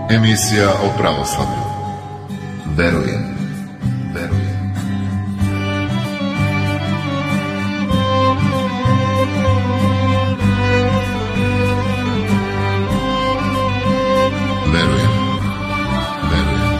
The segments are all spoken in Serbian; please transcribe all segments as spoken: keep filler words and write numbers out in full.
Emisija o pravoslavlju. Verujem, verujem. Verujem, verujem.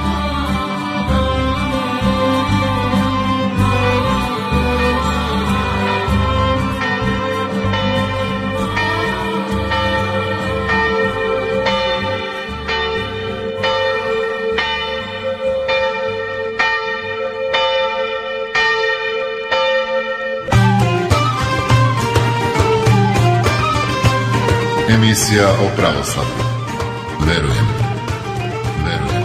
Emisija o pravoslavlju. Verujem, verujem.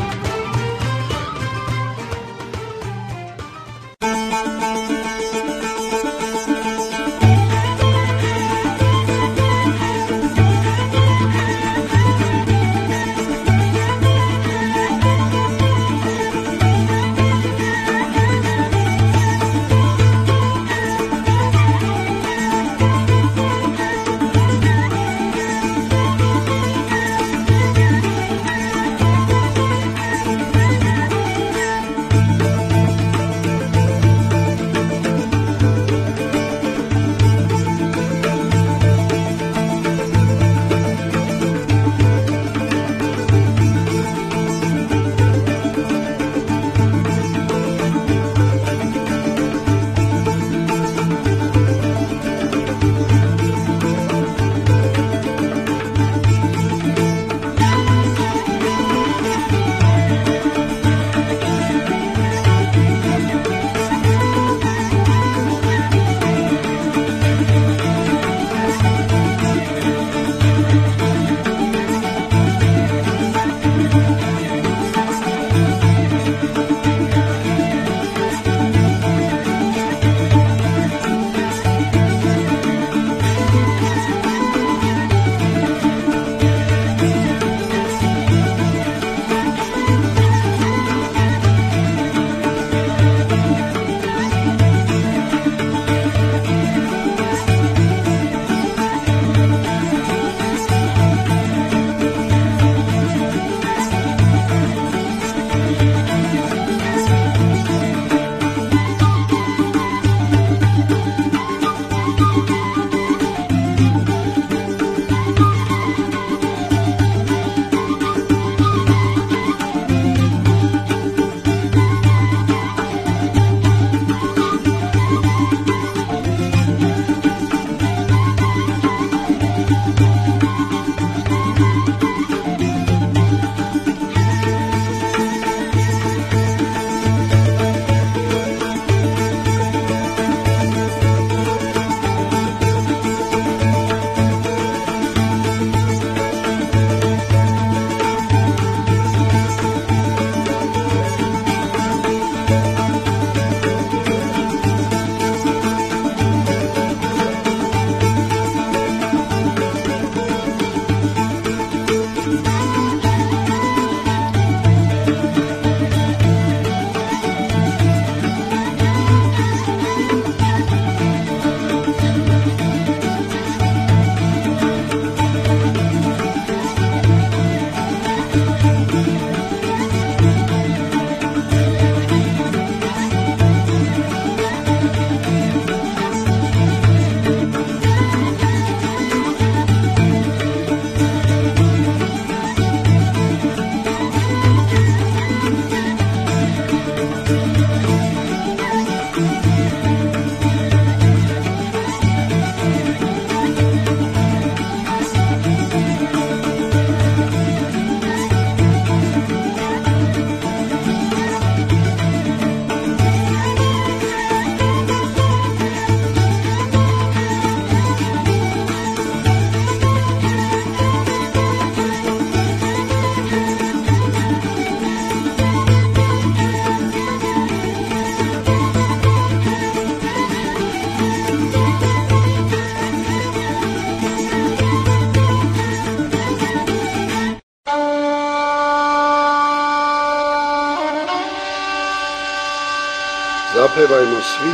Zapevajmo svi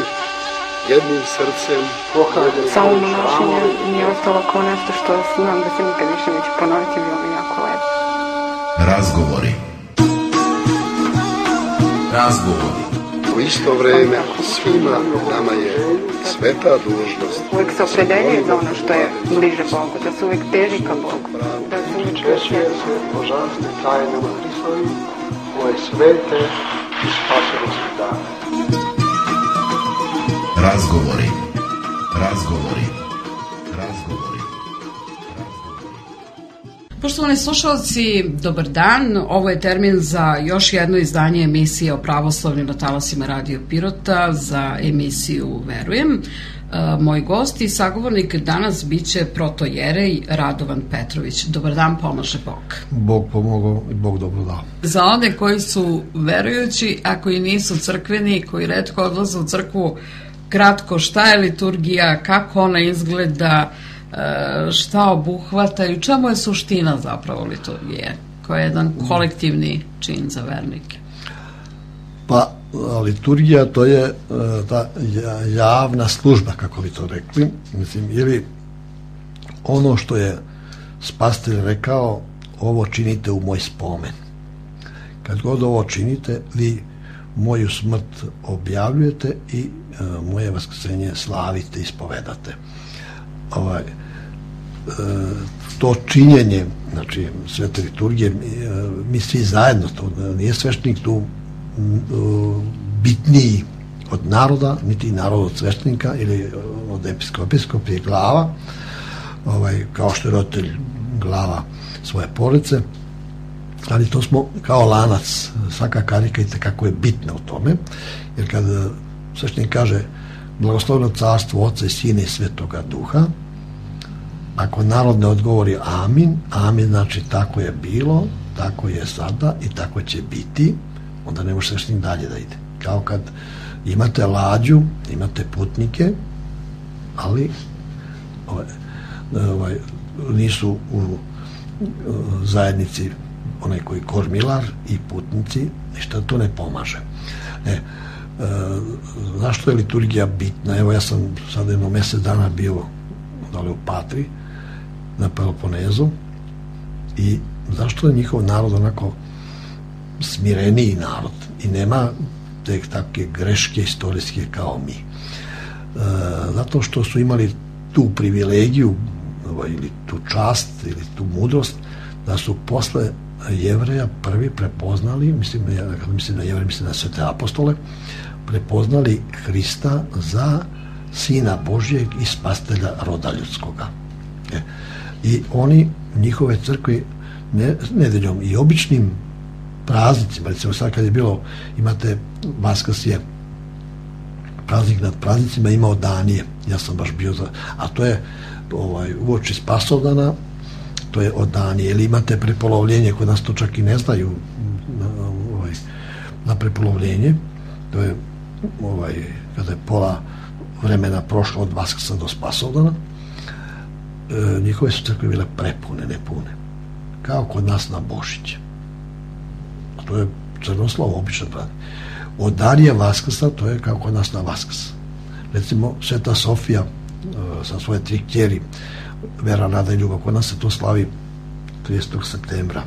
jednim srcem. Samo nošenje mi je ostalo kao nešto što znam da se nikad više neće ponoviti, bilo mi jako lepo. Razgovori. Razgovori. U isto vreme svima nama je sveta dužnost. Uvijek se opredeljuje za ono što je bliže Bogu, da se uvijek teži ka Bogu. Da se uvijek Česuje se božanstve tajnama Hristovi, koje svete i spasonosne dane. Razgovori. Razgovori. Razgovori. Poštovani slušalci, dobar dan. Ovo je termin za još jedno izdanje emisije o pravoslavlju na talasima Radio Pirota za emisiju Verujem. Moj gost i sagovornik danas biće protojerej Radovan Petrović. Dobar dan, pomaže Bog. Bog pomogao i Bog dobro dao. Za one koji su verujući, a koji nisu crkveni, koji retko odlaze u crkvu, kratko, šta je liturgija, kako ona izgleda, šta obuhvata i u čemu je suština zapravo liturgije, koja je jedan kolektivni čin za vernike? Pa, liturgija to je ta javna služba, kako bi to rekli, mislim, ili ono što je Spasitelj rekao, ovo činite u moj spomen. Kad god ovo činite, vi moju smrt objavljujete i moje vaskrsenje slavite, ispovedate. Ovaj, to činjenje, znači svete liturgije, mi svi zajedno, to nije sveštenik tu bitniji od naroda, niti narod od sveštenika ili od episkopa. Episkop je glava, ovaj, kao što je roditelj glava svoje porodice, ali to smo kao lanac, svaka karika i tekako je bitna u tome, jer kad sveštenik kaže blagosloveno carstvo Oca i Sina i Svetoga Duha, ako narod ne odgovori amin, amin znači tako je bilo, tako je sada i tako će biti, onda ne može sveštenik dalje da ide. Kao kad imate lađu, imate putnike, ali ovaj, ovaj, nisu u zajednici onaj koji kormilar i putnici, ništa to ne pomaže. E, e, zašto je liturgija bitna? Evo, ja sam sad jedno mesec dana bio dole u Patri, na Peloponezu, i zašto je njihov narod onako smireniji narod i nema te takve greške istorijske kao mi. E, zato što su imali tu privilegiju ili tu čast ili tu mudrost da su posle Jevreja prvi prepoznali, mislim, ja, mislim na Jevreja, mislim na svete apostole, prepoznali Hrista za Sina Božijeg i Spasitelja roda ljudskoga. E, i oni, njihove crkve, ne, nedeljom i običnim praznicima, recimo sad kad je bilo, imate Vaskrs je praznik nad praznicima, imao Danije, ja sam baš bio za, a to je ovaj, uoči Spasovdana, to je od Danije, ili imate prepolovljenje, kod nas to čak i ne znaju na, ovaj, na prepolovljenje, to je ovaj, kada je pola vremena prošlo od Vaskrsa do Spasovdana, e, njihove su crkve bile prepune, nepune, kao kod nas na Božić. To je crnoslovo, obično praznik. Od Darija Vaskrsa, to je kao kod nas na Vaskrs. Recimo, Sveta Sofija uh, sa svoje tri kćeri, Vera, Nada i Ljubav, kod nas se to slavi tridesetog septembra.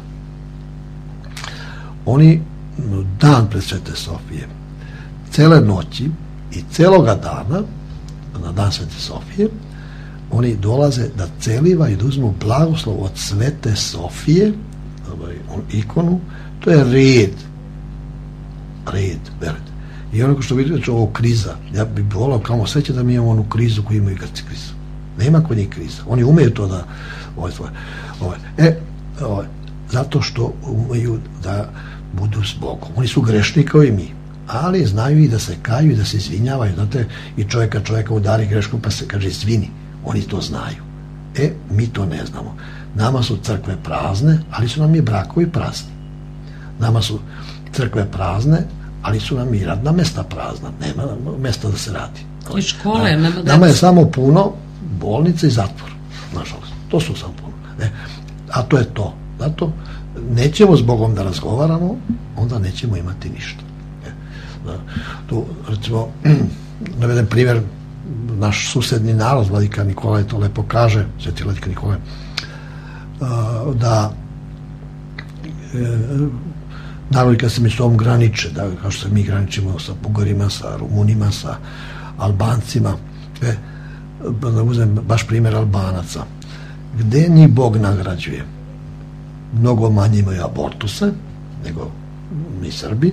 Oni dan pred Svete Sofije, cele noći i celoga dana, na dan Svete Sofije, oni dolaze da celiva i da uzmu blagoslov od Svete Sofije, ovaj, ikonu. To je red. Red, verujte. I onako što vidite, ovo kriza. Ja bih volao kao sreće da mi imamo onu krizu koju imaju Grci krizu. Nema kod njih kriza. Oni umeju to da... Ovaj, ovaj. E, ovaj, zato što umeju da budu s Bogom. Oni su grešni kao i mi. Ali znaju i da se kaju i da se izvinjavaju. Znate, i čovjeka čovjeka udari greškom pa se kaže izvini. Oni to znaju. E, mi to ne znamo. Nama su crkve prazne, ali su nam i brakovi prazni. Nama su crkve prazne, ali su nam i radna mesta prazna. Nema mesta da se radi. I škole, nema deca. Nama je samo puno bolnica i zatvor, nažalost. To su samo puno. E, a to je to. Zato nećemo s Bogom da razgovaramo, onda nećemo imati ništa. E, da, tu, recimo, naveden primjer, naš susedni narod, Vladika Nikolaj to lepo kaže, sveti Vladika Nikolaj, da narodi kad se među sobom graniče, da, kao što se mi graničimo sa Bugarima, sa Rumunima, sa Albancima, e, da uzem baš primjer Albanaca, gde njih Bog nagrađuje. Mnogo manje imaju abortuse nego mi Srbi,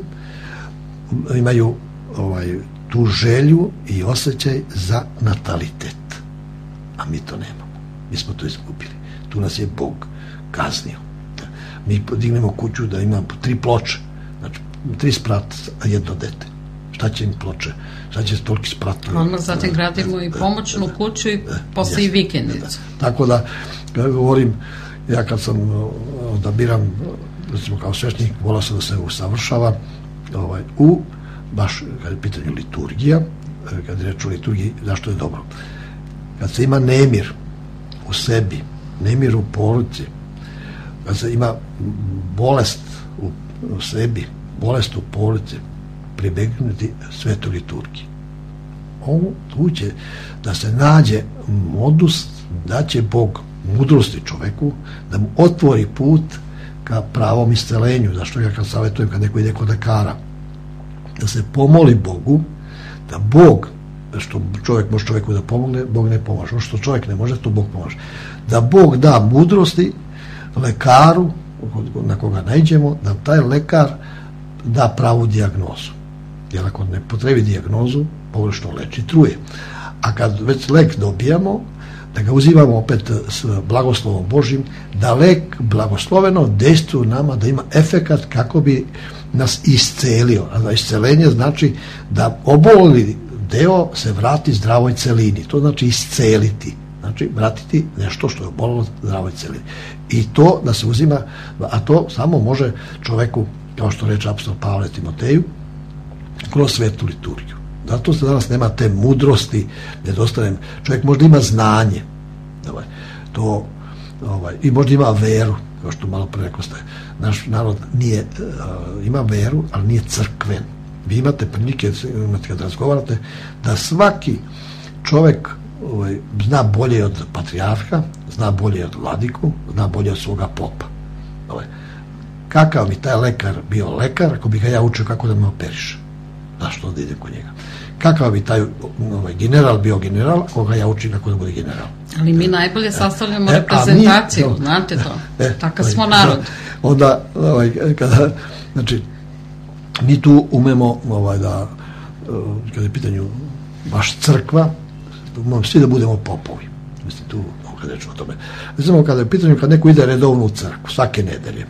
imaju ovaj, tu želju i osjećaj za natalitet, a mi to nemamo, mi smo to izgubili, tu nas je Bog kaznio. Mi podignemo kuću da ima tri ploče, znači tri sprata, a jedno dete. Šta će im ploče? Šta će toliki spratovi? Odmah zatim gradimo i pomoćnu kuću i posle i vikendicu. Tako da, kada govorim, ja kad sam da biram, recimo kao sveštenik, volao sam da se usavršava ovaj, u, baš kad je pitanje liturgija, kad je reč o liturgiji, zašto je dobro? Kad se ima nemir u sebi, nemir u porodici, kad se ima bolest u, u sebi, bolest u porodici, pribegnuti svetoj liturgiji. Ovo tu će da se nađe modus, da će Bog mudrosti čoveku, da mu otvori put ka pravom iscelenju. Zašto ja kad savjetujem kad neko ide kod lekara, da se pomoli Bogu, da Bog, što čovjek može čovjeku da pomogne, Bog ne pomaže. Što čovjek ne može, to Bog pomaže. Da Bog da mudrosti lekaru na koga naiđemo, da taj lekar da pravu dijagnozu. Jer ako ne potrebi dijagnozu, pogrešno leči truje. A kad već lek dobijamo, da ga uzimamo opet s blagoslovom Božim, da lek blagosloveno dejstvuje nama, da ima efekat kako bi nas iscelio. A iscelenje znači da oboleli deo se vrati zdravoj celini. To znači isceliti. Znači vratiti nešto što je obolelo zdravoj celini. I to da se uzima, a to samo može čoveku, kao što reče apostol Pavle Timoteju, kroz svetu liturgiju. Zato se danas nema te mudrosti, nedostaje. Čovjek možda ima znanje, ovaj, to, ovaj, i možda ima veru, kao što malo pre rekao ste. Naš narod nije, uh, ima veru, ali nije crkven. Vi imate prilike, imate kad razgovarate, da svaki čovjek ovaj, zna bolje od patrijarha, zna bolje od vladiku, zna bolje od svoga popa. Ovaj. Kakav bi taj lekar bio lekar ako bi ga ja učio kako da me operiše? Zašto da idem kod njega? Kakav bi taj ovaj, general bio general ako ga ja učim kako da bude general? Ali mi najbolje sastavljamo e, reprezentaciju, mi, znate to. E, Takav smo narod. Onda, ovaj, kada, znači, mi tu umemo ovaj, da, kada je pitanju baš crkva, umemo svi da budemo popovi. Mislim, tu, kada rečemo o tome. Recimo, kada je pitanju, kad neko ide redovno u crkvu, svake nedelje,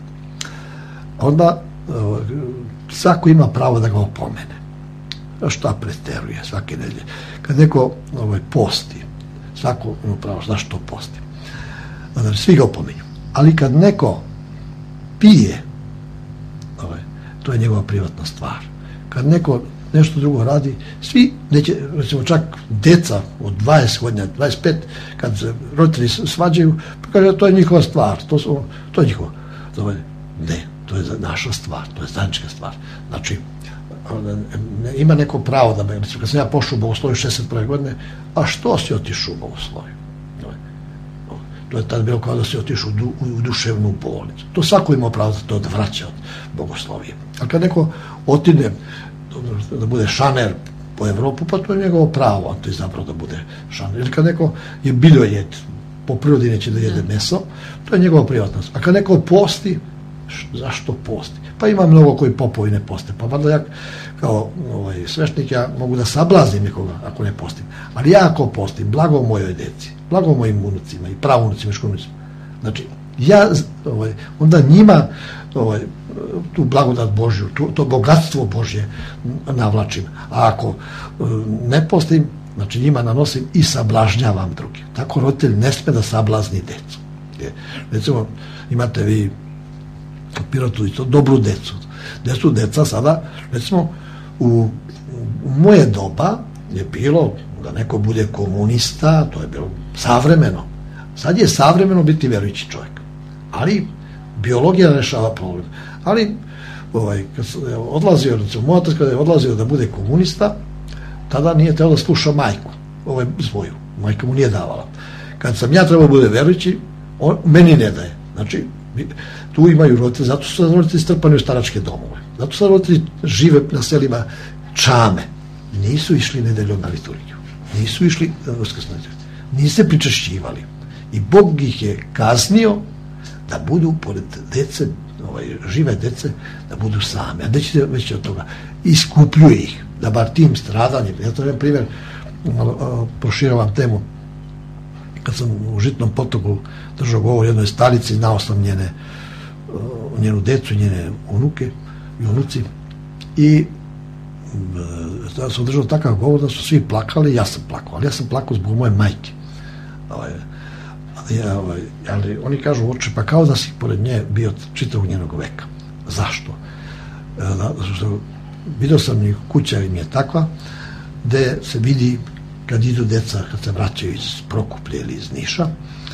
onda svako ima pravo da ga opomene. Šta preteruje svake nedelje? Kad neko ovaj, posti, svako ima pravo, zašto posti? Znači, svi ga opominju. Ali kad neko pije, ovaj, to je njegova privatna stvar. Kad neko nešto drugo radi, svi neće, recimo čak deca od dvadeset godina, dvadeset pet, kad se roditelji svađaju, pa kaže, to je njihova stvar, to, su, to je njihova. Ne, to je naša stvar, to je zajednička stvar. Znači, ima neko pravo da me, recimo, kad sam ja pošao u bogosloviju šezdeset prve godine, a što si otišao u bogosloviju? To je tad bilo kao da si otišao u, du, u duševnu bolnicu. To svako ima pravo da to odvraća od bogoslovije. A kad neko otide da bude šaner po Evropu, pa to je njegovo pravo, on to je zapravo da bude šaner. Ili kad neko je biljojed, po prirodi neće da jede meso, to je njegova privatnost. A kad neko posti, zašto posti? Pa ima mnogo koji popovi ne poste. Pa valjda ja kao ovaj, svešnik ja mogu da sablazim nekoga ako ne postim. Ali ja ako postim, blago mojoj deci, blago mojim unucima i pravunucima i škunucima. Znači, ja ovaj, onda njima ovaj, tu blagodat Božju, tu, to bogatstvo Božje navlačim. A ako ne postim, znači njima nanosim i sablažnjavam drugi. Tako roditelj ne sme da sablazni decu. Recimo, imate vi Pirotu i to dobru decu. Gde su deca sada, recimo, u, u moje doba je bilo da neko bude komunista, to je bilo savremeno. Sad je savremeno biti verujući čovjek. Ali biologija rešava problem. Ali ovaj, kad je odlazio, recimo, moj otac kada je odlazio da bude komunista, tada nije trebalo da sluša majku, ovaj, svoju. Majka mu nije davala. Kad sam ja trebao da bude verujući, on meni ne daje. Znači, Tu imaju roditelji, zato su roditelji strpani u staračke domove. Zato su roditelji žive na selima čame. Nisu išli nedeljom na liturgiju. Nisu išli na uskrsnu liturgiju. Nisu se pričešćivali. I Bog ih je kaznio da budu, pored dece, ovaj, žive dece, da budu same. A gde ćete već od toga? Iskupljuje ih, da bar tim stradanjem. Ja to je primjer, malo proširavam temu. Kad sam u Žitnom potoku držao govor jednoj starici, znao sam njene, njenu decu, njene unuke i unuci. I da sam držao takav govor da su svi plakali, ja sam plakao, ali ja sam plakao zbog moje majke. Ovaj, ja, ovaj, ali oni kažu, oče, pa kao da si pored nje bio čitavog njenog veka. Zašto? Zato što vidio sam njih, kuća im je takva, gde se vidi kad idu deca, kad se vraćaju iz Prokuplja ili iz Niša,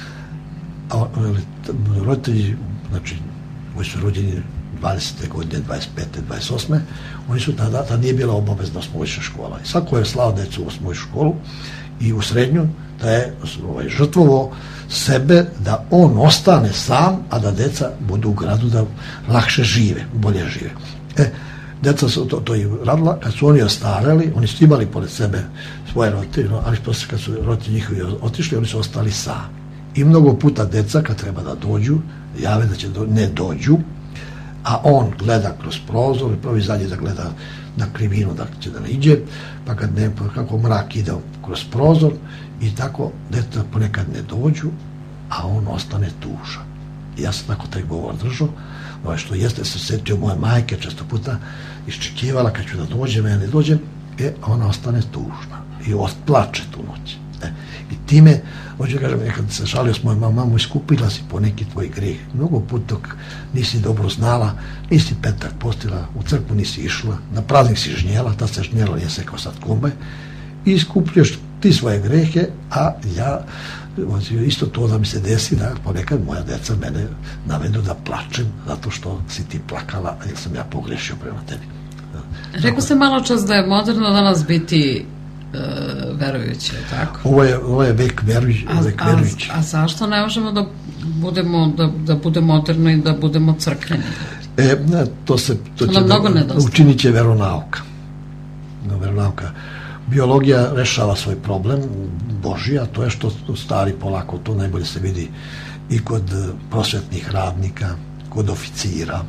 a roditelji, znači, koji su rođeni dvadesete godine, dvadeset pete, dvadeset osme, oni su tada, tada nije bila obavezna osmovojša škola. I svako je slao decu u osmovojšu školu i u srednju, da je ovaj, žrtvovo sebe da on ostane sam, a da deca budu u gradu da lakše žive, bolje žive. E, deca su to, to i radila, kad su oni ostareli, oni su imali pored sebe svoje roditelje, ali posle kad su roditelji njihovi otišli, oni su ostali sami. I mnogo puta deca, kad treba da dođu, jave da će do, ne dođu, a on gleda kroz prozor, prvi zadnji da gleda na krivinu da će da ne iđe, pa kad ne, pa kako mrak ide kroz prozor i tako deca ponekad ne dođu, a on ostane tužan. I ja sam tako taj govor držao, ovaj što jeste se setio moje majke, često puta iščekivala kad ću da dođem, ja ne dođem, e, ona ostane tužna i plače tu noć. E, I time, hoću da kažem, nekad se šalio s mojom mamom, iskupila si po neki tvoj greh. Mnogo put dok nisi dobro znala, nisi petak postila, u crkvu nisi išla, na praznik si žnjela, ta se žnjela nije se kao sad kumbe, i iskuplješ ti svoje grehe, a ja isto to da mi se desi da ponekad moja deca mene navedu da plačem zato što si ti plakala, jer sam ja pogrešio prema tebi. Rekao ste malo čas da je moderno danas biti e, verujući, tako? Ovo je, ovo je vek verujući. A, vek verujući. a, a zašto ne možemo da budemo, da, da bude moderno i da budemo crkveni? E, ne, to se to će mnogo da, učinit će veronauka. No, veronauka. Biologija rešava svoj problem, Božija, to je što stari polako, to najbolje se vidi i kod prosvetnih radnika, kod oficira,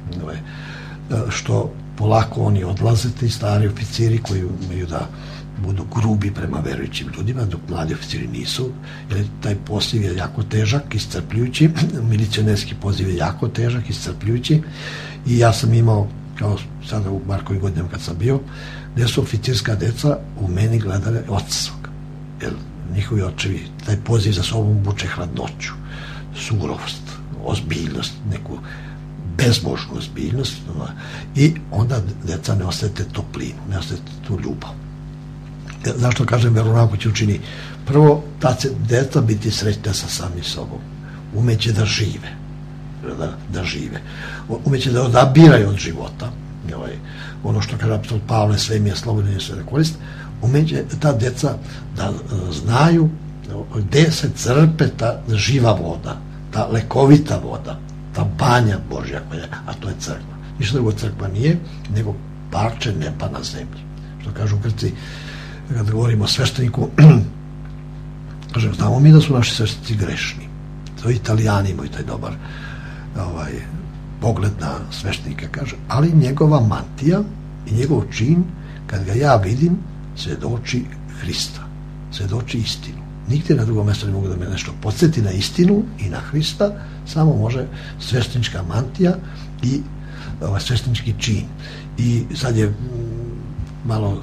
što polako oni odlaze, ti stari oficiri koji imaju da budu grubi prema verujućim ljudima, dok mladi oficiri nisu, jer taj poziv je jako težak, iscrpljujući, milicionerski poziv je jako težak, iscrpljujući, i ja sam imao, kao sada u Markovim godinama kad sam bio, gde su oficirska deca u meni gledale oca svoga, jer njihovi očevi taj poziv za sobom vuče hladnoću, surovost, ozbiljnost, neku bezbožnu ozbiljnost, i onda deca ne osete toplinu, ne osete tu ljubav. Zašto kažem veronauku će učini? Prvo, ta će deca biti srećna sa samim sobom, umeće da žive, da, da žive, umeće da odabiraju od života, ovaj, ono što kaže apostol Pavle, sve mi je slobodno i sve da korist, umeće ta deca da znaju gde se crpe ta živa voda, ta lekovita voda, ta banja Božja koja, a to je crkva. Ništa drugo crkva nije, nego parče neba na zemlji. Što kažu Grci, kada govorimo o svešteniku, kažem, znamo mi da su naši sveštenici grešni. To Italijani imaju taj dobar ovaj, pogled na sveštenika, kaže, ali njegova mantija i njegov čin, kad ga ja vidim, svedoči Hrista, svedoči istinu. Nigde na drugom mjestu ne mogu da me nešto podsjeti na istinu i na Hrista, samo može sveštenička mantija i ovaj, sveštenički čin. I sad je m, malo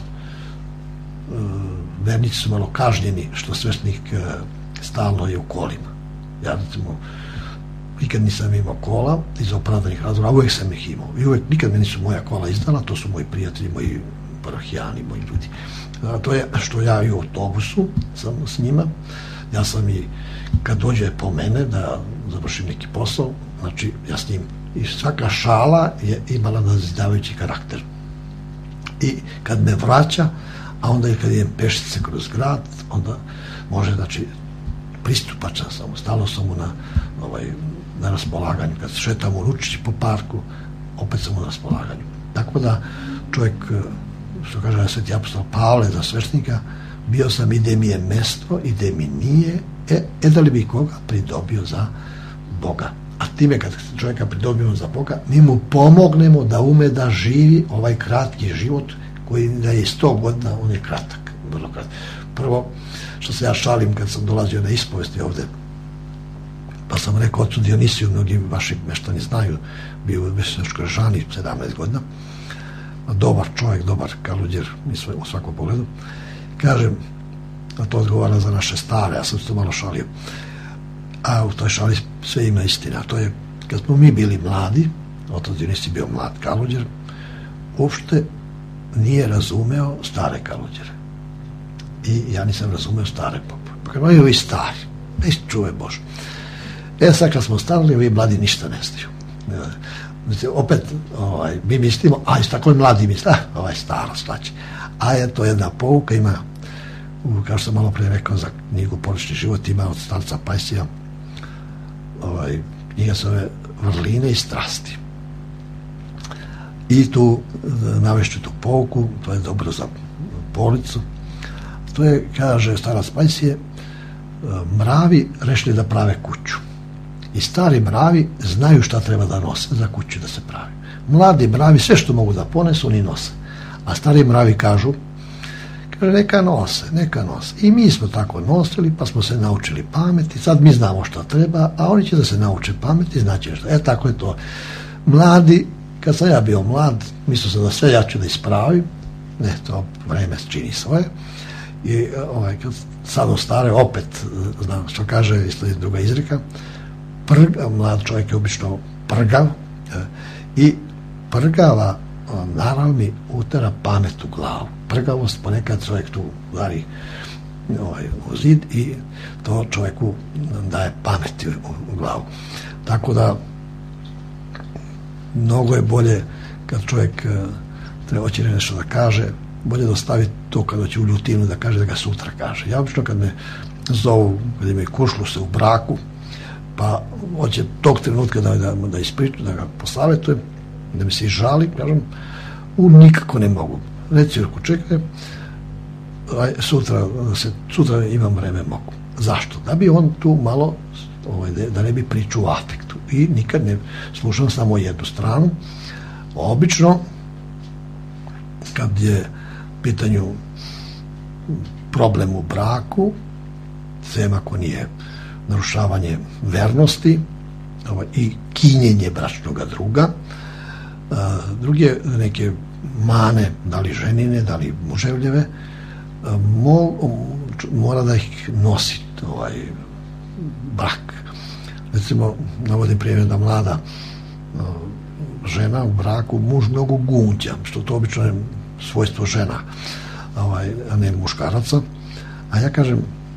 vernici su malo kažnjeni što sveštenik stalno je u kolima. Ja, recimo, nikad nisam imao kola iz opravdanih razloga, a uvek sam ih imao. I uvek, nikad me nisu moja kola izdala, to su moji prijatelji, moji parohijani, moji ljudi. A to je što ja i u autobusu sam s njima, ja sam i kad dođe po mene da završim neki posao, znači ja s njim, i svaka šala je imala nazidavajući karakter. I kad me vraća, a onda i kad idem pešice kroz grad, onda može, znači, pristupačan sam, stalo sam mu na ovaj, na raspolaganju. Kad šetam u Lučići po parku, opet sam u raspolaganju. Tako da čovjek, što kaže na Sveti apostol Pavle za sveštenika, bio sam i gde mi je mesto i gde mi nije, e, e da li bi koga pridobio za Boga. A time kad čovjeka pridobimo za Boga, mi mu pomognemo da ume da živi ovaj kratki život koji da je sto godina, on je kratak, vrlo kratak. Prvo, što se ja šalim kad sam dolazio na ispovesti ovde, pa sam rekao ocu Dionisiju, mnogi vaši meštani znaju, bio u Veseljoškoj Žani sedamnaest godina, dobar čovjek, dobar kaluđer u svakom pogledu. Kažem, a to odgovara za naše stare, ja sam se to malo šalio, a u toj šali sve ima istina. To je, kad smo mi bili mladi, otac Dionisi bio mlad kaluđer, uopšte nije razumeo stare kaluđere. I ja nisam razumeo stare pope. Pa kad imaju ovi stari, ne čuve Bože. E sad kad smo stali, ovi mladi ništa ne znaju. Opet, ovaj, mi mislimo, a i tako je mladi misli, a, ovaj staro slaće. A je to jedna pouka, ima, kao što sam malo pre rekao za knjigu Porodični život, ima od starca Pajsija, ovaj, knjiga se zove Vrline i strasti. I tu navešću tu pouku, to je dobro za porodicu. To je, kaže starac Pajsije, mravi rešili da prave kuću. I stari mravi znaju šta treba da nose za kuću da se pravi. Mladi mravi sve što mogu da ponesu, oni nose. A stari mravi kažu, kaže, neka nose, neka nose. I mi smo tako nosili, pa smo se naučili pameti, sad mi znamo šta treba, a oni će da se nauče pameti, znači šta. E, tako je to. Mladi, kad sam ja bio mlad, mislio sam da sve ja ću da ispravim, ne, to vreme čini svoje, i ovaj, kad sad ostare, opet, znam što kaže, isto je druga izreka, prga, mlad čovjek je obično prgav, i prgava narav mi utera pamet u glavu. Prgavost, ponekad čovjek tu udari ovaj, u zid i to čovjeku daje pameti u, u glavu. Tako da mnogo je bolje kad čovjek treba hoće nešto da kaže, bolje da ostavi to kad hoće u ljutinu da kaže, da ga sutra kaže. Ja obično kad me zovu, kad imaju kuršlu se u braku, pa hoće tog trenutka da, da, da ispriču, da ga posavetujem, da mi se žali, kažem, u nikako ne mogu. Reci, ako čekaj, sutra, da se, sutra imam vreme, mogu. Zašto? Da bi on tu malo, ovaj, da ne bi priču u afektu. I nikad ne slušam samo jednu stranu. Obično, kad je pitanju problem u braku, sem ako nije narušavanje vernosti, ovaj, i kinjenje bračnog druga, a, druge neke mane, da li ženine, da li muževljeve, a, mo, mora da ih nosi ovaj brak. Recimo, navodim primjer da mlada a, žena u braku, muž mnogo gunđa, što to obično je svojstvo žena, ovaj, a ne muškaraca. A ja kažem,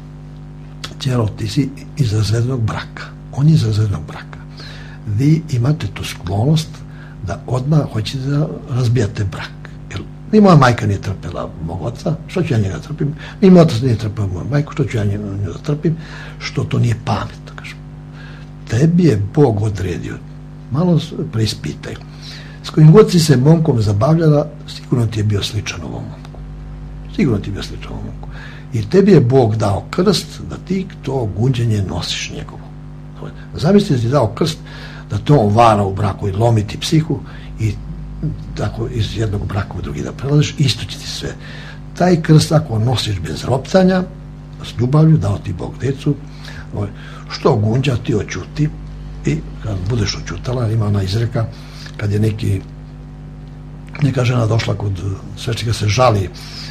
ćero, ti si iz razvednog braka, on je iz razvednog braka. Vi imate tu sklonost da odmah hoćete da razbijate brak. Jer ni moja majka nije trpela mog oca, što ću ja njega trpim, ni moj otac nije trpela moju majku, što ću ja njega da trpim, što to nije pametno, kažem. Tebi je Bog odredio, malo preispitaj. S kojim god si se momkom zabavljala, sigurno ti je bio sličan ovom momku. Sigurno ti je bio sličan ovom momku. I tebi je Bog dao krst da ti to gunđenje nosiš njegovo. Zamisli da ti dao krst da to on vara u braku i lomi ti psihu i tako iz jednog braka u drugi da prelaziš, isto će ti sve. Taj krst ako nosiš bez ropcanja, s ljubavlju, dao ti Bog decu, što gunđa ti oćuti i kad budeš oćutala, ima ona izreka, kad je neki neka žena došla kod svečnika se žali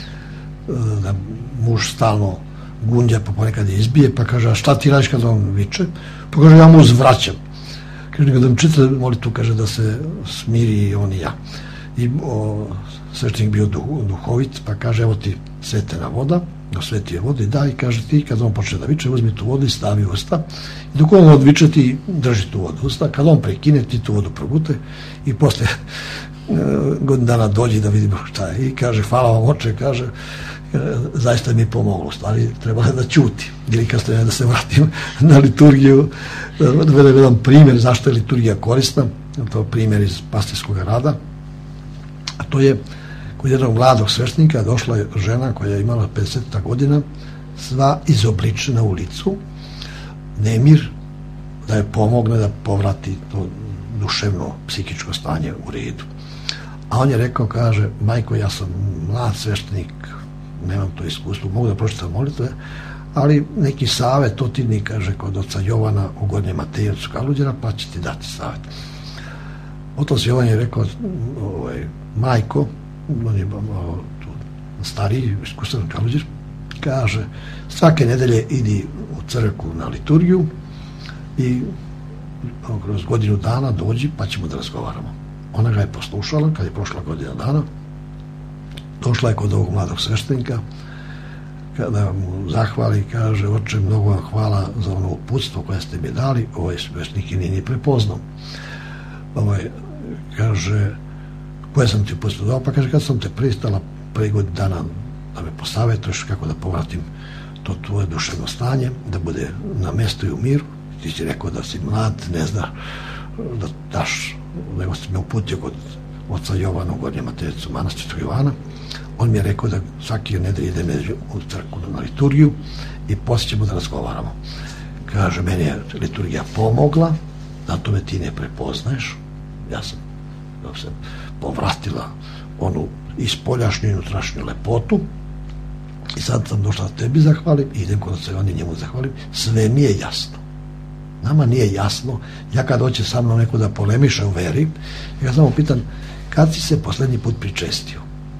da muž stalno gunđa, pa ponekad je izbije, pa kaže, a šta ti radiš kad on viče? Pa kaže, ja mu uzvraćam. Kaže, kada mi čita molitvu, kaže da se smiri i on i ja. I o, svečnik bio duh, duhovit, pa kaže, evo ti svetena voda, osveti je vodu i daj, kaže ti, kad on počne da viče, uzmi tu vodu i stavi u usta. I dok on odviče, ti drži tu vodu u usta, kad on prekine, ti tu vodu probute i posle godin dana dođi da vidimo šta je. I kaže, hvala vam oče, kaže, zaista mi je pomoglo, stvari trebalo da ćuti. Ili kad ste da se vratim na liturgiju, da vedem jedan primjer zašto je liturgija korisna, to je primjer iz pastirskog rada, a to je kod jednog mladog sveštenika došla je žena koja je imala pedeset godina, sva izobličena u licu, nemir, da je pomogne da povrati to duševno, psihičko stanje u redu. A on je rekao, kaže, majko, ja sam mlad sveštenik, nemam to iskustvo, mogu da pročitam molitve, ali neki savet, to ti mi, kaže, kod oca Jovana u Gornjem Matejevcu Kaluđera, pa će ti dati savet. Otac Jovan je rekao, ovaj, majko, on je o, tu, stariji, iskusan Kaluđer, kaže, svake nedelje idi u crkvu na liturgiju i kroz godinu dana dođi pa ćemo da razgovaramo. Ona ga je poslušala, kad je prošla godina dana, došla je kod ovog mladog sveštenika, kada mu zahvali, kaže, oče, mnogo vam hvala za ono uputstvo koje ste mi dali, ovaj sveštenik i nije ni prepoznao. Ovaj, kaže, koje sam ti uputstvo dao? Pa kaže, kad sam te pristala prvi godin dana da me posavetuješ kako da povratim to tvoje duševno stanje, da bude na mestu i u miru, ti si rekao da si mlad, ne zna da daš, nego si me uputio kod oca Jovana u Gornjem Matejevcu, manastir Jovana. On mi je rekao da svaki nedelje idem u crkvu na liturgiju i poslije ćemo da razgovaramo. Kaže, meni je liturgija pomogla, zato me ti ne prepoznaješ. Ja sam, ja sam povratila onu ispoljašnju i unutrašnju lepotu i sad sam došla da tebi zahvalim i idem kod oca Jovana i njemu zahvalim. Sve mi je jasno. Nama nije jasno. Ja kad hoće sa mnom neko da polemiša u veri, ja samo pitan, kad si se posljednji put pričestio?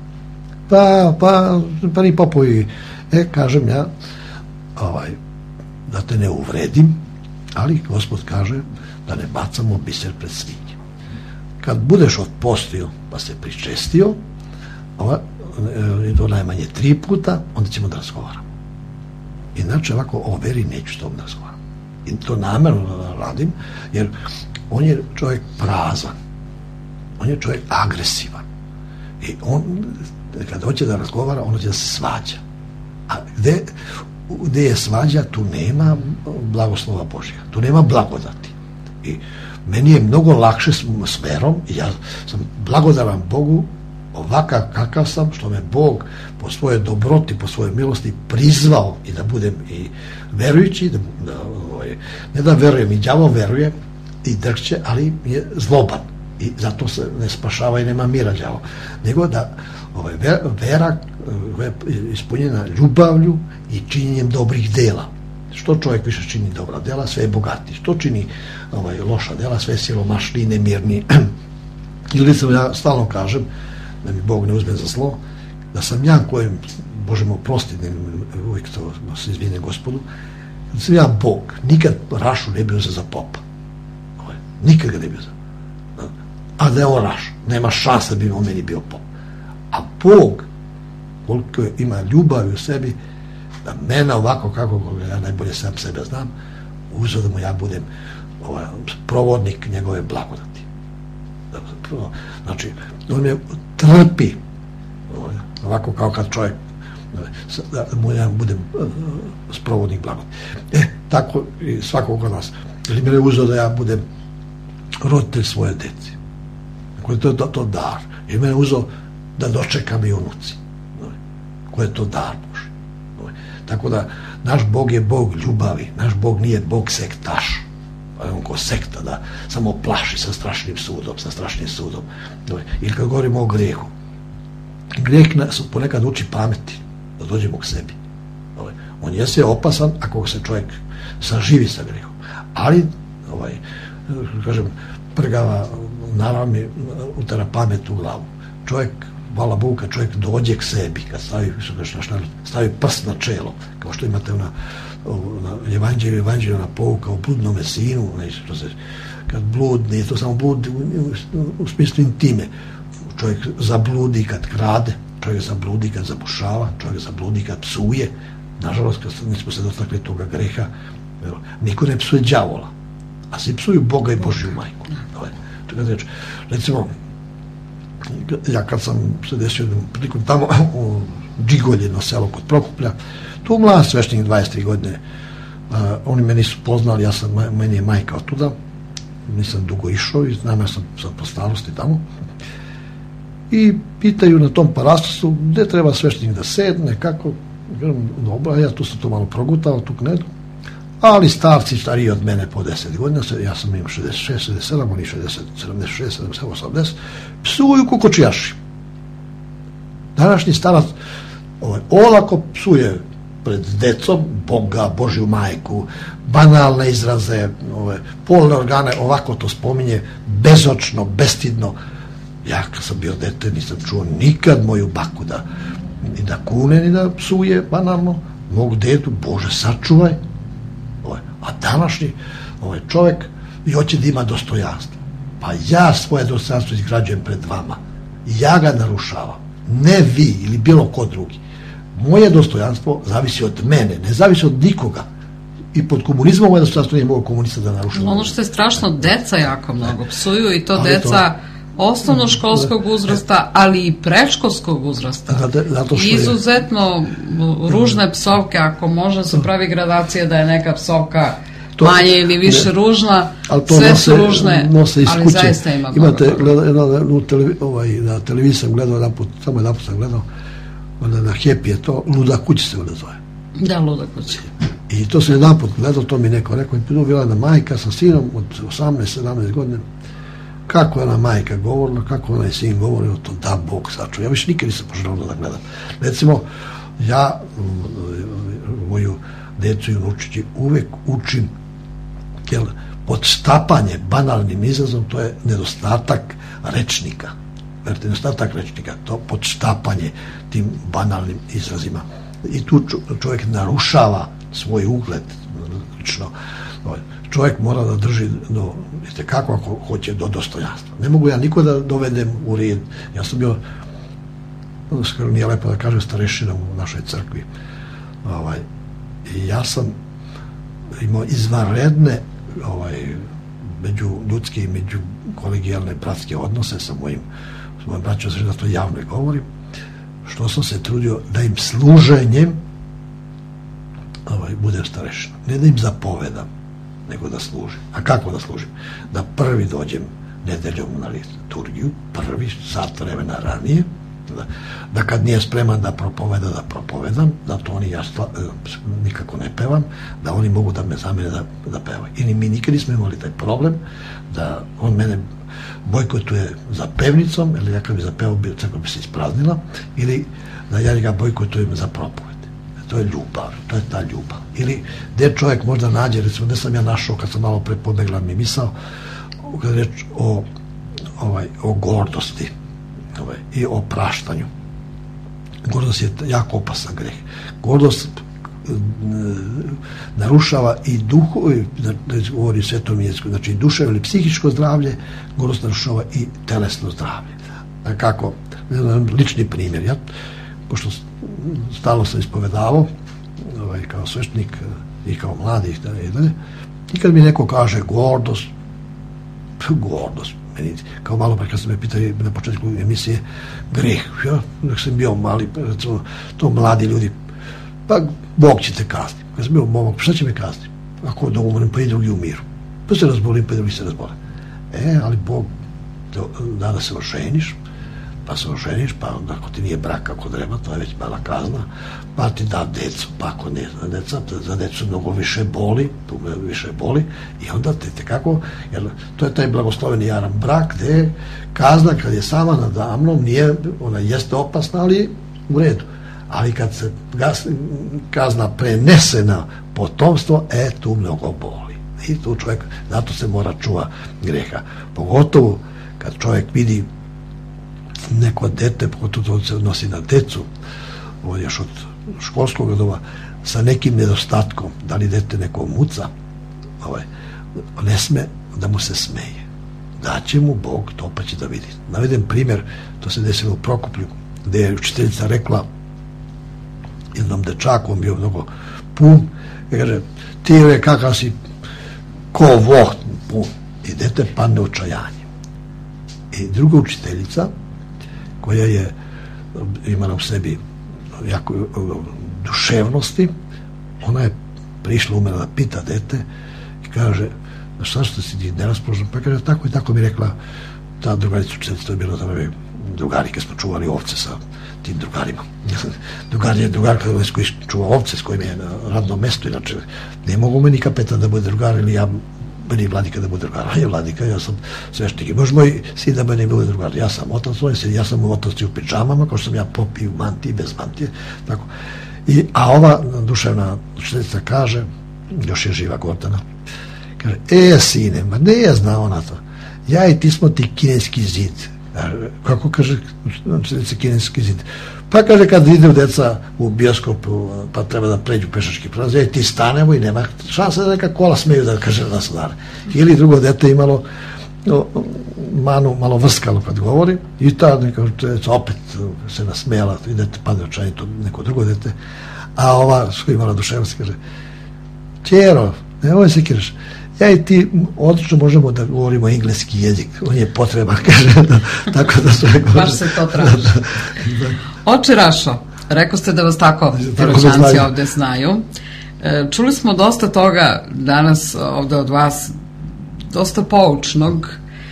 Pa, pa, pa ni popovi. E, kažem ja, ovaj, da te ne uvredim, ali Gospod kaže da ne bacamo biser pred svinje. Kad budeš odpostio pa se pričestio, ova, to najmanje tri puta, onda ćemo da razgovaramo. Inače, ovako, o veri neću s tobom da razgovaram. I to namjerno radim, jer on je čovjek prazan, on je čovjek agresivan i on kad hoće da razgovara, on hoće da se svađa, a gde, gde je svađa, tu nema blagoslova Božja, tu nema blagodati. I meni je mnogo lakše s, s verom i ja sam blagodaran Bogu ovakav kakav sam, što me Bog po svojoj dobroti, po svojoj milosti prizvao i da budem i verujući, da, da, ovaj, ne da verujem, i đavo veruje i drhće, ali je zloban i zato se ne spašava i nema mira đavo, nego da ovaj, vera je ispunjena ljubavlju i činjenjem dobrih dela. Što čovjek više čini dobra dela, sve je bogati. Što čini ovaj, loša dela, sve je siromašni, nemirni. Ili sam, ja stalno kažem, da mi Bog ne uzme za zlo, da sam ja kojem, Bože me oprostiti, uvijek to se izvine Gospodu, da sam ja Bog, nikad Rašu ne bio za popa. Ovaj, nikad ga ne bio za. A da je on Raš, nema šansa da bi on meni bio pop. A Bog, koliko ima ljubavi u sebi, da mene ovako kako ja najbolje sam sebe znam, uzeo da mu ja budem ovaj, provodnik njegove blagodati. Znači, on me trpi ovaj, ovako kao kad čovjek da mu ja budem uh, sprovodnik blagodati. E, tako i svakog od nas. Ili me je uzeo da ja budem roditelj svoje deci. Koji je to, to, to dar. Ili me je uzeo da dočekam i unuci. Koji je to dar Boži. Tako da naš Bog je Bog ljubavi, naš Bog nije Bog sektaš, pa je on ko sekta da samo plaši sa strašnim sudom, sa strašnim sudom. Ili kad govorimo o grehu, greh nas ponekad uči pameti, da dođemo k sebi. On jeste opasan ako se čovjek saživi sa grehom, ali ovaj, kažem, prgava naravno utara pamet u glavu. Čovjek, hvala Bogu, kad čovjek dođe k sebi, kad stavi, stavi prst na čelo, kao što imate ona, na evanđelju, evanđelju na pouka o bludnome sinu, što se, kad blud, nije to samo blud u, u, u smislu intime, čovjek zabludi kad krade, čovjek zabludi kad zabušava, čovjek zabludi kad psuje. Nažalost, kad nismo se dotakli toga greha, niko ne psuje đavola, a svi psuju Boga i Božju majku. Recimo, ja kad sam se desio jednom prilikom tamo u Džigolje, selo kod Prokuplja, tu mlad sveštenik dvadeset tri godine, uh, oni me nisu poznali, ja sam, meni je majka od tuda, nisam dugo išao i znam, ja sam sad po starosti tamo, i pitaju na tom parastosu gde treba sveštenik da sedne, kako, dobro, ja tu sam to malo progutao, tu knedu, ali starci stariji od mene po deset godina, ja sam imao šezdeset šest, šezdeset sedam, oni šezdeset, sedamdeset šest, sedamdeset sedam, osamdeset, psuju ko kočijaši. Današnji starac ovaj, olako psuje pred decom Boga, Božju majku, banalne izraze, ove, polne organe, ovako to spominje, bezočno, bestidno. Ja kad sam bio dete nisam čuo nikad moju baku da ni da kune, ni da psuje banalno, mogu detu, Bože sačuvaj. Ovaj, a današnji ovaj, čovjek i hoće da ima dostojanstvo. Pa ja svoje dostojanstvo izgrađujem pred vama. Ja ga narušavam. Ne vi ili bilo ko drugi. Moje dostojanstvo zavisi od mene, ne zavisi od nikoga. I pod komunizmom moje dostojanstvo nije mogo komunista da narušava. Ono što je strašno, deca jako mnogo psuju i to ali deca to, osnovnoškolskog uzrasta, ali i predškolskog uzrasta. Zato što je, izuzetno ružne psovke, ako može se pravi gradacija da je neka psovka to, manje ili više ne, ružna, sve nose, su ružne, nose ali kuće. Zaista ima imate, gleda, na, televi, ovaj, na televiziji sam gledao jedan put, samo jedan put sam gledao, onda na Happy je to, Luda kuća se onda zove. Da, Luda kuća. I to sam jedan put gledao, to mi neko rekao, i bila jedna majka sa sinom od osamnaest sedamnaest godina, kako je ona majka govorila, kako onaj sin govorio, to da Bog sačuva. Ja više nikad nisam poželao da gledam. Recimo, ja moju decu i unučići uvek učim, jer podštapanje banalnim izrazom, to je nedostatak rečnika. Verite, nedostatak rečnika, to podštapanje tim banalnim izrazima. I tu čovjek narušava svoj ugled, lično. Čovjek mora da drži do, vidite, kako ako hoće, do dostojanstva. Ne mogu ja niko da dovedem u red. Ja sam bio, skoro nije lepo da kažem, starešinom u našoj crkvi. Ovaj, i ja sam imao izvanredne ovaj, među ljudske i među kolegijalne bratske odnose sa mojim, s mojim braćom, da to javno govorim, što sam se trudio da im služenjem ovaj, budem starešina. Ne da im zapovedam, nego da služim. A kako da služim? Da prvi dođem nedeljom na liturgiju, prvi sat vremena ranije, da, da kad nije spreman da propoveda, da propovedam, da to oni ja stva, nikako ne pevam, da oni mogu da me zamene da, da pevaju. I mi nikad nismo imali taj problem, da on mene bojkotuje za pevnicom, ili ja kad bi zapevao, crkva bi se ispraznila, ili da ja njega bojkotujem za propoved. To je ljubav, to je ta ljubav. Ili gde čovjek možda nađe, recimo gde sam ja našao, kad sam malo pre pobegla mi misao, kada je reč o, ovaj, o gordosti ovaj, i o praštanju. Gordost je jako opasan greh. Gordost narušava i duhu, govori svetom jeziku, znači i duševno ili psihičko zdravlje, gordost narušava i telesno zdravlje. Kako? Lični primjer. Ja, pošto stalno sam ispovedavao ovaj, kao sveštenik i kao mladi i dalje, i kad mi neko kaže gordost, gordost, meni, kao malo pre kad sam me pitali na početku emisije, greh, ja, dok sam bio mali, recimo, to mladi ljudi, pa Bog će te kazniti. Kad sam bio momak, šta će me kazniti? Ako da umrem, pa i drugi umiru. Pa se razbolim, pa i drugi se razbole. E, ali Bog da da se oženiš, pa se oženiš, pa onda ako ti nije brak kako treba, to je već mala kazna, pa ti da decu, pa ako ne za deca, za decu mnogo više boli, tu više boli, i onda te, te kako, jer to je taj blagosloveni jaran brak, gde je kazna kad je sama nadamnom, nije, ona jeste opasna, ali u redu. Ali kad se kazna prenese na potomstvo, e, tu mnogo boli. I tu čovjek, zato se mora čuva greha. Pogotovo kad čovjek vidi neko dete, pogotovo to se odnosi na decu, ovo još od školskog doba, sa nekim nedostatkom, da li dete neko muca, ovaj, ne sme da mu se smeje. Daće mu Bog to, pa će da vidi. Navedem primjer, to se desilo u Prokuplju, gde je učiteljica rekla jednom dečaku, on bio mnogo pun, i kaže, ti je kakav si ko voh pun, i dete padne u očajanje. I druga učiteljica koja je imala u sebi jako duševnosti. Ona je prišla, umela da pita dete i kaže, šta što si ti neraspoložen? Pa kaže, tako i tako mi rekla ta drugarica učiteljica, to je bilo za vreme drugarike, smo čuvali ovce sa tim drugarima. Drugar je drugarka koji čuva ovce, s kojim je na radnom mestu, inače ne mogu meni kapetan da bude drugar ili ja meni vladika da bude drugar, a je vladika, ja sam sveštenik i može moj sin da meni bude drugar, ja sam otac svoj sin, ja sam u otaci u pidžamama, kao što sam ja popi u mantiji, bez mantije, tako. I, a ova duševna učiteljica kaže, još je živa Gordana, kaže, e sine, ma ne je zna ona to, ja i ti smo ti kineski zid. Kako kaže učiteljica kineski zid? Pa kaže, kad ide deca u bioskop, pa treba da pređu pešački prelaz, ja i ti stanemo i nema šanse da neka kola smeju da kaže da nas udare. Ili drugo dete imalo no, manu, malo vrskalo kad govori i ta neka učiteljica opet se nasmijala i dete padne očajnje, to neko drugo dete, a ova što imala duševnost kaže, ćero, nemoj se kiraš, ja i ti odlično možemo da govorimo engleski jezik, on je potreban, kaže, da, tako da sve govori. Baš se to traži. Oče Rašo, rekao ste da vas tako Piroćanci ovde znaju. Čuli smo dosta toga danas ovde od vas, dosta poučnog.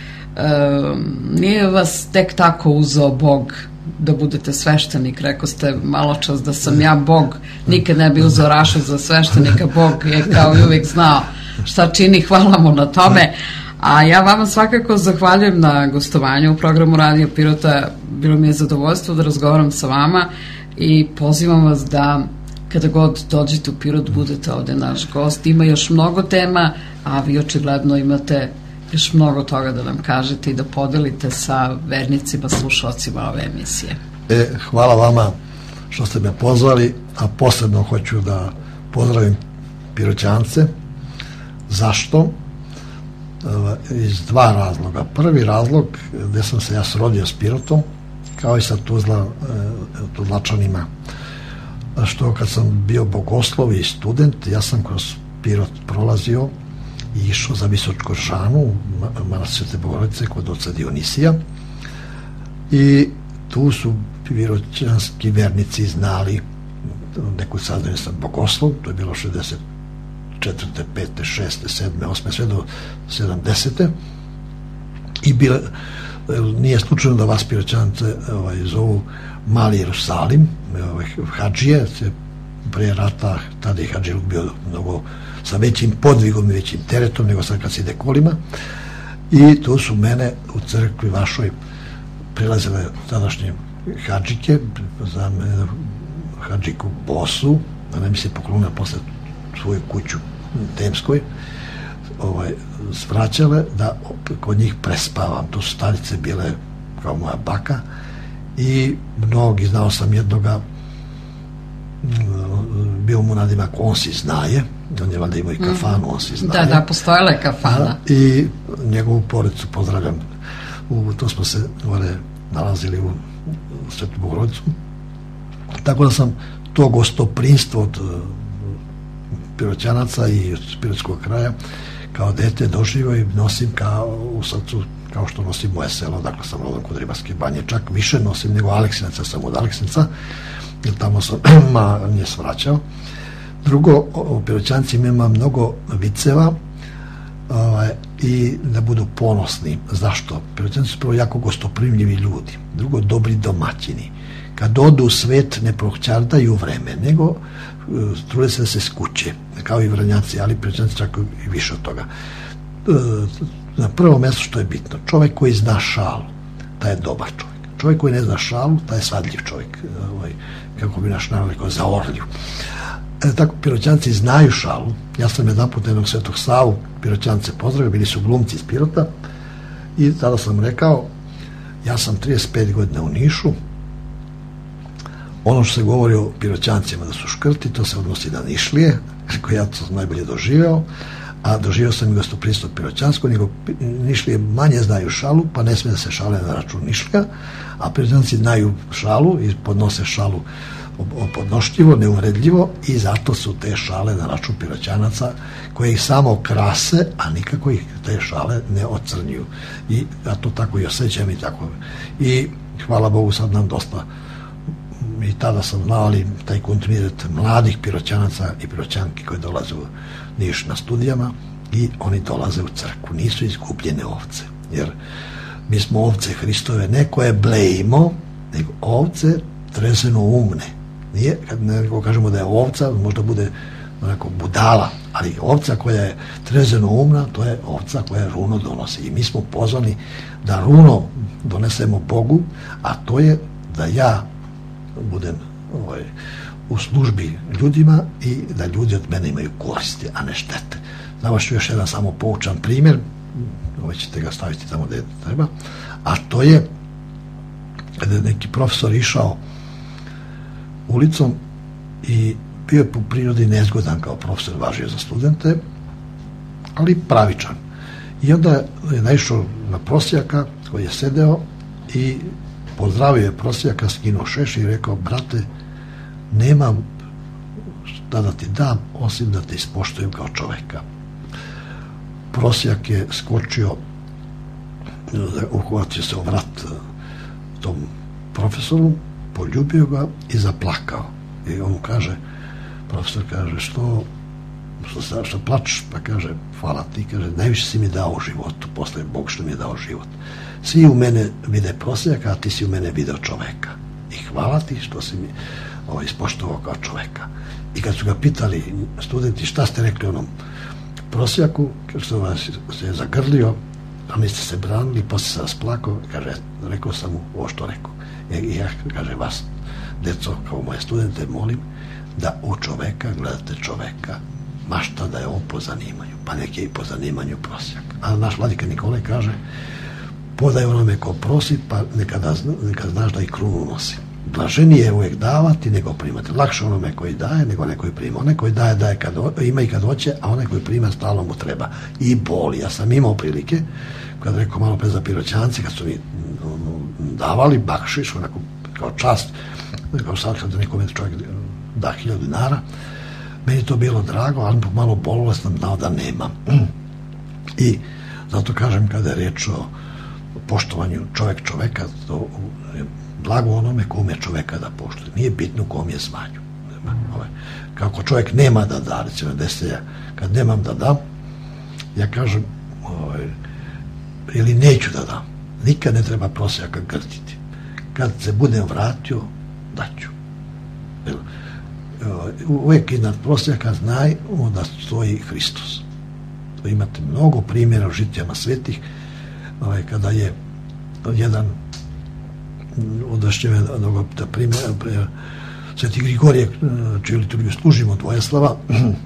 Nije vas tek tako uzeo Bog da budete sveštenik, rekao ste malo čas da sam ja Bog, nikad ne bi uzeo Rašu za sveštenika, Bog je kao i uvijek znao šta čini, hvala mu na tome. A ja vama svakako zahvaljujem na gostovanju u programu Radio Pirota, bilo mi je zadovoljstvo da razgovaram sa vama i pozivam vas da kada god dođete u Pirot budete ovde naš gost. Ima još mnogo tema, a vi očigledno imate još mnogo toga da nam kažete i da podelite sa vernicima, slušalcima ove emisije. E, hvala vama što ste me pozvali, a posebno hoću da pozdravim Piroćance. Zašto? Iz dva razloga. Prvi razlog, gde sam se ja srodio s Pirotom, kao i sa Tuzla, Tuzlačanima, što kad sam bio bogoslov i student, ja sam kroz Pirot prolazio i išao za Visočkoršanu u manastir Svete Bogorodice kod oca Dionisija i tu su piroćanski vernici znali neku saznaju sam bogoslov, to je bilo šezdeset četvrte, pete, šeste, sedme, osme, sve do sedamdesete i bila, nije slučajno da vas Piroćance ovaj, zovu Mali Jerusalim, ovaj, hadžije, pre rata tada je hadžiluk bio mnogo sa većim podvigom i većim teretom nego sad kad se ide kolima i tu su mene u crkvi vašoj prilazile tadašnje hadžike, za mene hadžiku Bosu, ona mi se poklonila posle svoju kuću Temskoj, ovaj, svraćale da kod njih prespavam. To su starice bile kao moja baka i mnogi, znao sam jednoga, bio mu nadimak On si znaje, on je valjda imao i kafanu, On si znaje. Da, da, postojala je kafana. I njegovu porodicu pozdravljam. U, to smo se ovdje nalazili u Svetu Bogorodicu. Tako da sam to gostoprinstvo od Piroćanaca i od Pirotskog kraja kao dete doživio i nosim kao u srcu, kao što nosim moje selo, dakle sam rodom kod Ribarske banje, čak više nosim nego Aleksinaca, sam od Aleksinaca, jer tamo sam manje svraćao. Drugo, u Piroćancima ima mnogo viceva ovaj, i da budu ponosni. Zašto? Piroćanci su prvo jako gostoprimljivi ljudi, drugo, dobri domaćini. Kad odu u svet ne prohćardaju vreme, nego trude se da se skuće, kao i Vranjaci, ali Piroćanci čak i više od toga. Na prvo mjesto što je bitno, čovjek koji zna šalu, taj je dobar čovjek. Čovjek koji ne zna šalu, taj je svadljiv čovjek, ovaj, kako bi naš narod rekao, zaorljiv. E, tako Piroćanci znaju šalu. Ja sam jedan put jednog Svetog Savu Piroćance pozdravio, bili su glumci iz Pirota i tada sam rekao, ja sam trideset pet godina u Nišu, ono što se govori o Piroćancima da su škrti, to se odnosi na Nišlije, koje ja to sam najbolje doživeo, a doživeo sam i gostoprinstvo Piroćansko, nego Nišlije manje znaju šalu, pa ne smije da se šale na račun Nišlija, a Piroćanci znaju šalu i podnose šalu podnošljivo, neuvredljivo i zato su te šale na račun Piroćanaca koje ih samo krase, a nikako ih te šale ne ocrnjuju. I ja to tako i osjećam i tako. I hvala Bogu sad nam dosta, i tada sam znao, ali taj kontinuitet mladih Piroćanaca i Piroćanki koji dolaze u Niš na studijama i oni dolaze u crkvu, nisu izgubljene ovce, jer mi smo ovce Hristove, ne koje blejimo, nego ovce trezeno umne. Nije, kad neko kažemo da je ovca, možda bude onako budala, ali ovca koja je trezeno umna, to je ovca koja runo donosi. I mi smo pozvani da runo donesemo Bogu, a to je da ja budem ovaj, u službi ljudima i da ljudi od mene imaju koristi, a ne štete. Navašću još jedan samo poučan primjer, ovaj ćete ga staviti tamo gde treba, a to je kada je neki profesor išao ulicom i bio je po prirodi nezgodan kao profesor, važio za studente, ali pravičan. I onda je naišao na prosjaka koji je sedeo i pozdravio je prosjaka, skinuo šeš i rekao: brate, nemam šta da ti dam osim da te ispoštujem kao čoveka. Prosjak je skočio, uhvatio se u vrat tom profesoru, poljubio ga i zaplakao. I on mu kaže, profesor kaže, što što, što plačeš? Pa kaže, hvala ti, kaže, najviše si mi dao u životu, posle Bog što mi je dao život. Svi u mene vide prosjaka, a ti si u mene video čoveka. I hvala ti što si mi ovo, ispoštovao kao čoveka. I kad su ga pitali studenti šta ste rekli onom prosjaku, kad su vas se zagrlio, a niste se branili, posle se rasplakao, kaže, rekao sam mu ovo što rekao. I ja, kaže, vas, deco, kao moje studente, molim da u čoveka gledate čoveka, mašta da je on po zanimanju, pa nek je i po zanimanju prosjak. A naš vladika Nikolaj kaže, podaj onome ko prosi, pa nekada, nekada znaš da i krunu nosi. Blaženije je uvijek davati nego primati. Lakše onome koji daje nego onaj koji prima. Onaj koji daje, daje kad o, ima i kad hoće, a onaj koji prima stalno mu treba. I boli. Ja sam imao prilike, kada rekao malo pre za Piroćanci, kad su mi davali bakšiš, onako kao čast, kao sad kada nekome čovjek da hiljadu dinara, meni to bilo drago, ali malo bolilo sam znao da nemam. I zato kažem, kada je riječ o poštovanju čovjek čoveka, to je blago onome ko ume čoveka da poštuje. Nije bitno kom je zvanju. Kako čovjek nema da da, recimo desi ja, kad nemam da dam, ja kažem, ovaj, ili neću da dam. Nikad ne treba prosjaka grditi. Kad se budem vratio, daću. Uvijek iznad prosjaka znaj da stoji Hristos. To imate mnogo primjera u žitijama svetih, ovaj, kada je jedan odašćeve da primjer Sveti Grigorije, čiju liturgiju služimo, Dvojeslava,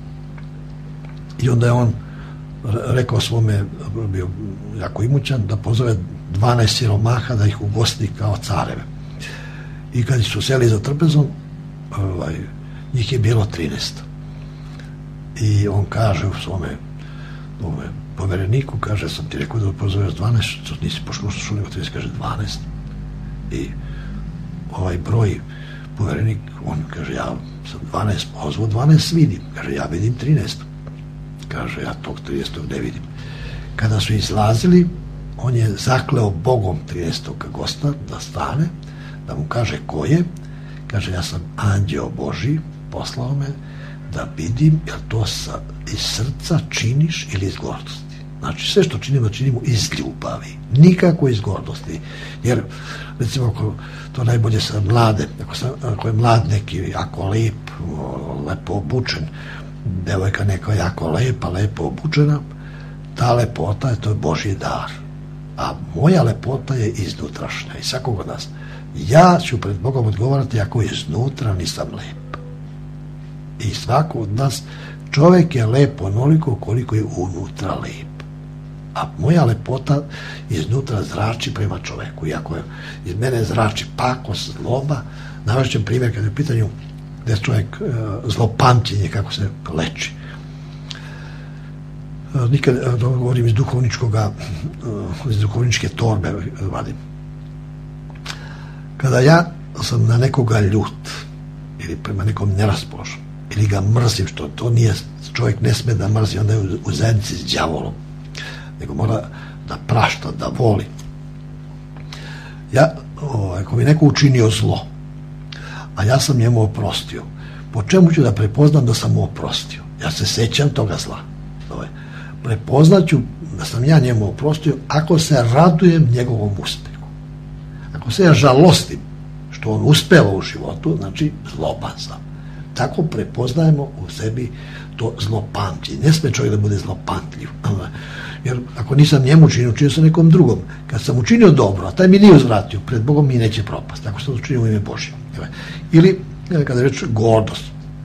i onda je on rekao svome, bio jako imućan, da pozove dvanaest siromaha da ih ugosti kao careve. I kad su seli za trpezom, ovaj, njih je bilo trinaest. I on kaže u svome ovaj, povereniku, kaže, sam ti rekao da pozoveš dvanaest, što nisi poslušao, nego trinaest, kaže dvanaest. I ovaj broj poverenik, on kaže, ja sam dvanaest pozvao, dvanaest vidim, kaže, ja vidim trinaest. Kaže, ja tog trinaestog ne vidim. Kada su izlazili, on je zakleo Bogom trinaestog gosta da stane, da mu kaže ko je. Kaže, ja sam anđeo Božji, poslao me da vidim jel to sa, iz srca činiš ili iz gordosti. Znači, sve što činimo, činimo iz ljubavi, nikako iz gordosti. Jer, recimo, ako to najbolje sa mlade, ako, sam, ako je mlad neki jako lep, lepo obučen, devojka neka jako lepa, lepo obučena, ta lepota je to je Božji dar. A moja lepota je iznutrašnja i svakog od nas. Ja ću pred Bogom odgovarati ako iznutra nisam lep. I svako od nas, čovjek je lep onoliko koliko je unutra lep. A moja lepota iznutra zrači prema čovjeku. Iako je iz mene zrači pakost, zloba, navešćem primjer kada je u pitanju gdje je čovjek e, zlopamćenje, kako se leči. E, nikad, e, govorim iz duhovničkoga, e, iz duhovničke torbe vadim. Kada ja sam na nekoga ljut ili prema nekom neraspoložen ili ga mrzim, što to nije, čovjek ne sme da mrzi, onda je u, u zajednici s đavolom, nego mora da prašta, da voli. Ja ovaj, ako mi neko učinio zlo, a ja sam njemu oprostio, po čemu ću da prepoznam da sam mu oprostio? Ja se sećam toga zla. Prepoznaću da sam ja njemu oprostio ako se radujem njegovom uspehu. Ako se ja žalostim što on uspeva u životu, znači zloban sam. Tako prepoznajemo u sebi to zlopamćenje. Ne sme čovjek da bude zlopamtljiv. Jer ako nisam njemu učinio, učinio sam nekom drugom. Kad sam učinio dobro, a taj mi nije uzvratio, pred Bogom mi neće propast. Tako sam učinio u ime Božje. Ili, kada reč, gordost.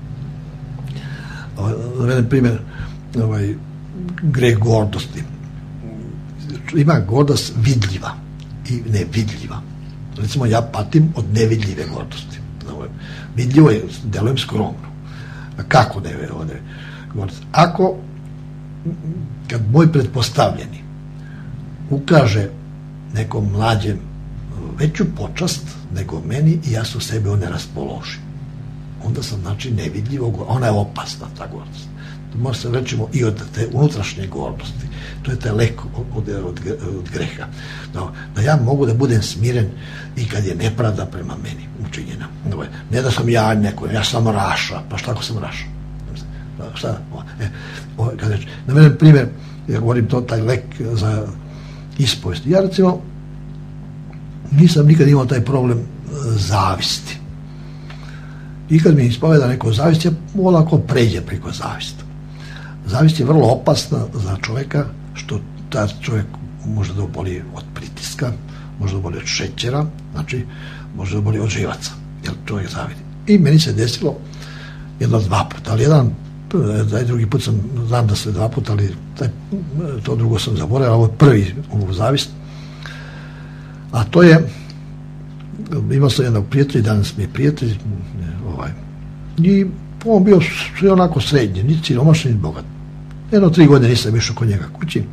Navedem primjer, ovaj, greh gordosti. Ima gordost vidljiva i nevidljiva. Recimo, ja patim od nevidljive gordosti. Vidljivo je, delujem skromno. A kako ne ovdje gordost? Ako, kad moj pretpostavljeni ukaže nekom mlađem veću počast nego meni i ja se u sebe on ne raspoložim, onda sam, znači, nevidljivo, ona je opasna, ta gordost. Može se rečimo i od te unutrašnje gordosti. To je taj lek od, od, od, od greha. Da, da ja mogu da budem smiren i kad je nepravda prema meni učinjena. Ne da sam ja neko, ja sam Raša, pa šta ako sam Raša? Šta? E, o, kad reč, na mene primjer, ja govorim to, taj lek za ispovest. Ja recimo nisam nikad imao taj problem zavisti. I kad mi ispoveda neko zavist, ja olako pređe preko zavista. Zavist je vrlo opasna za čovjeka, što taj čovjek može da oboli od pritiska, može da oboli od šećera, znači može da oboli od živaca, jer čovjek zavidi. I meni se desilo jedno dva puta, ali jedan, taj drugi put sam, znam da se dva puta, ali taj, to drugo sam zaboravio, ovo je prvi u zavist. A to je, imao sam jednog prijatelja, danas mi je prijatelj, ovaj, i on bio sve onako srednje, ni siromašan, ni bogat. Jedno tri godine nisam išao kod njega kući.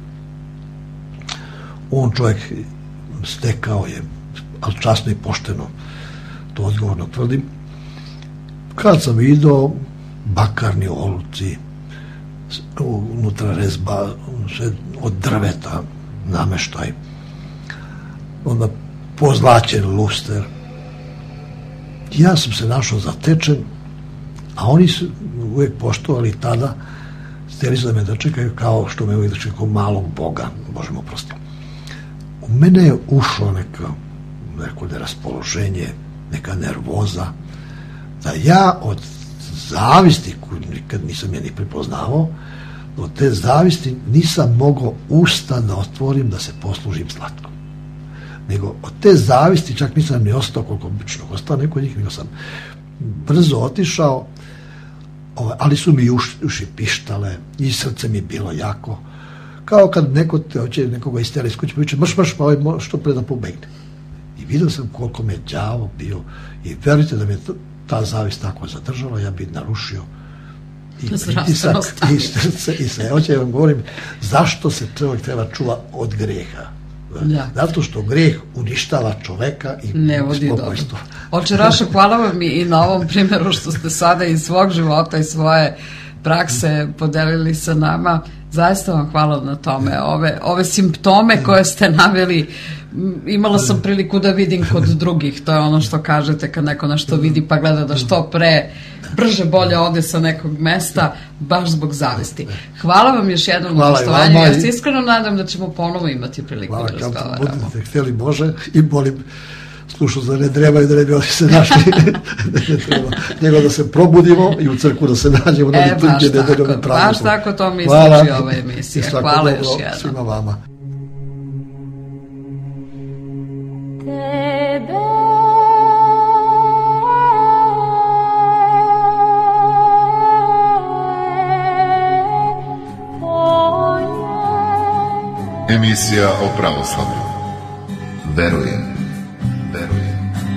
On čovjek stekao je, ali časno i pošteno, to odgovorno tvrdim. Kad sam vidio bakarni oluci, unutra rezba, sve od drveta, nameštaj, onda pozlačen luster. Ja sam se našao zatečen, a oni su uvijek poštovali tada, htjeli su da me dočekaju kao što me uvijek dočekaju malog Boga, Bože mu oprosti. U mene je ušlo neka, neko neraspoloženje, neka nervoza, da ja od zavisti, koju nikad nisam je ni prepoznavao, od te zavisti nisam mogao usta da otvorim da se poslužim slatkom. Nego od te zavisti čak nisam ni ostao koliko obično ostao neko njih, nego sam brzo otišao, ali su mi uši, uši pištale i srce mi bilo jako, kao kad neko te hoće nekoga istjera iz kuće, pa mrš, mrš, pa ovaj što pre da pobegne. I vidio sam koliko me đavo bio i verujte da me ta zavist tako zadržala, ja bi narušio i pritisak i srce i sve. Hoće vam govorim zašto se čovjek treba čuva od greha. Ja. Zato što greh uništava čoveka i ne vodi spokojstvo. Oče Raša, hvala vam i na ovom primjeru što ste sada iz svog života i svoje prakse podelili sa nama. Zaista vam hvala na tome. Ove, ove simptome koje ste naveli, imala sam priliku da vidim kod drugih. To je ono što kažete kad neko nešto vidi pa gleda da što pre brže bolje ode sa nekog mesta baš zbog zavisti. Hvala vam još jednom na gostovanju. Ja se iskreno nadam da ćemo ponovo imati priliku da razgovaramo. Hvala, kad budete htjeli Bože i molim slušao da ne trebaju da ne bi oni se našli ne treba, nego da se probudimo i u crkvu da se nađemo e, baš tako, baš tako to mi sluči ova emisija. Hvala još jednom svima vama. Emisija o pravoslavlju. Verujem. Verujem.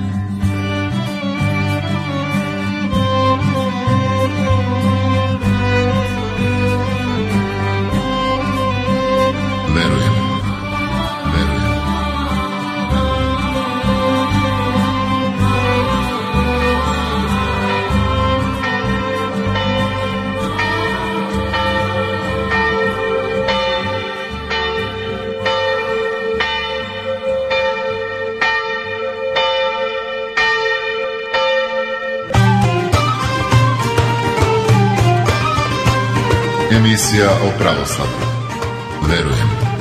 Verujem. Verujem. Emisija o pravoslavlju. Verujem.